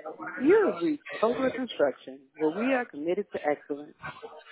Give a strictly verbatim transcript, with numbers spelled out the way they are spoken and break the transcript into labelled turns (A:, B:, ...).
A: You have reached Cobra Construction, where we are committed to excellence.